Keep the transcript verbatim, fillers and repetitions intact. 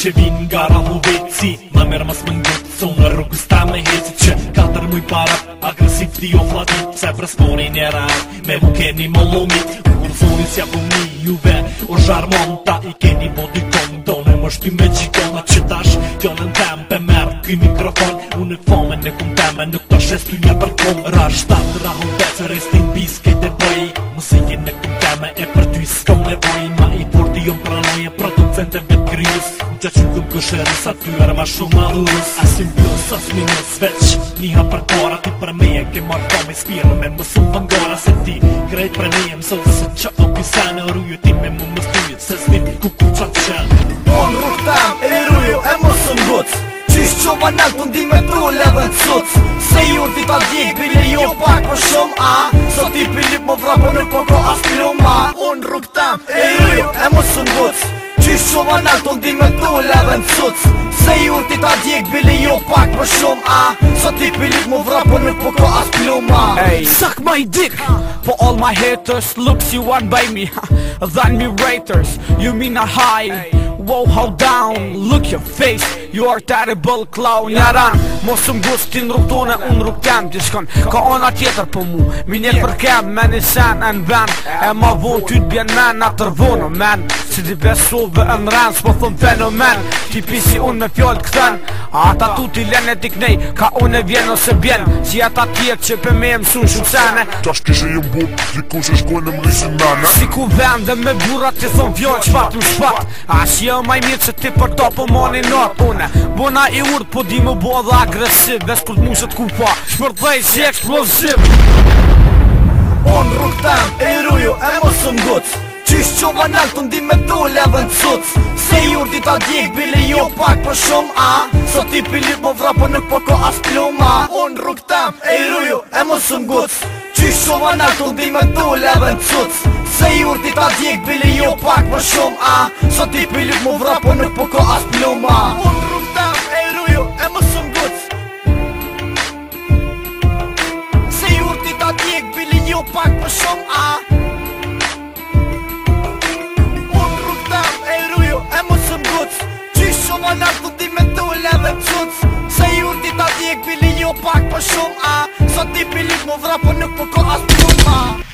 që vin nga rahu vetësi Ma merë mas më ngëtë so në rrugës ta me hecit Që katër muj para agresiv ti o flatit Se presponi një rat me mu keni më lomit Kur thonin s'ja po mi juve o zharmon Ta i keni bodi kondone më shty me gjikona Që tash fjallën tem pe merë këj mikrofon Unë e fome në kum teme nuk ta shestu një përkom Ra shtat rahu vetë restin bisket e bëj Muzikin në kum teme e për ty s'kom nevoj Ma i porti jon pranoje producente vet kryus Që që këm këshërës atyre ma shumë madhurës Asim plus, as minus veç Niha për para ti për me e ke marrë kam i spirë Me më shumë vëngara se ti Krejt për me e më sot se që o pisane Rruju ti me mu më stujit se s'nim ku ku qatë qenë On rrug tam e rruju e më së nguc Qysh që vanel të ndi me tu levën të suc Se ju ti ta djek bile jo pak më shumë a Sot ti pilip më vrapo nuk po ko as pilu ma On rrug tam e rruju e më së nguc Qysh që vanel të ndi me tu levën të suc Se ju ti ta djek bile jo pak më shumë a Sot ti pilip më vrapo nuk po ko as pilu ma Hey, suck my dick For all my haters, looks you want by me Than me raters, you mean a high Wow, how down, look your face You are terrible clown Njaran, mos më gust ti në rrug tone Unë rrug tem ti shkon Ka ona tjetër për mu Mi njet për kem, me një sen e në ven E ma von ty t'bjen men A tërvono men Si ti besove e në ren S'po thëm fenomen Ti pisi unë me fjall këthen A ata tu ti len e ti knej Ka unë e vjen ose bjen Si ata tjetë që për me e mësun shumë sene Tash kishe jem bup, diku që shkojnë më rrisin nane Si ku vende me burat që thon vjall qfat u shpat As jo maj mirë që ti për ta po mani nat une Bona i urt po di më bo dhe agresiv Ves kur t'mushet ku pa Shmërdhej si eksplosiv On rrug tem e rruju e më së nguc Qysh që vanel të ndi me tu levën të suc Se ju ti ta djek bile jo pak për shumë a Sot ti pilip më vrapo nuk po ko as pluma On rrug tem e rruju e më së nguc Qysh që vanel të ndi me tu levën të suc Se ju ti ta djek bile jo pak për shumë a Sot ti pilip më vrapo nuk po ko as pluma On rrug tem e rruju e më së nguc Se ju ti ta djek bile jo pak për shumë a Vanel të di me tu leve pësuc Se ju ti ta djek bili jo pak për shumë a Sot ti pilik më vrapo nuk po ko as për shumë a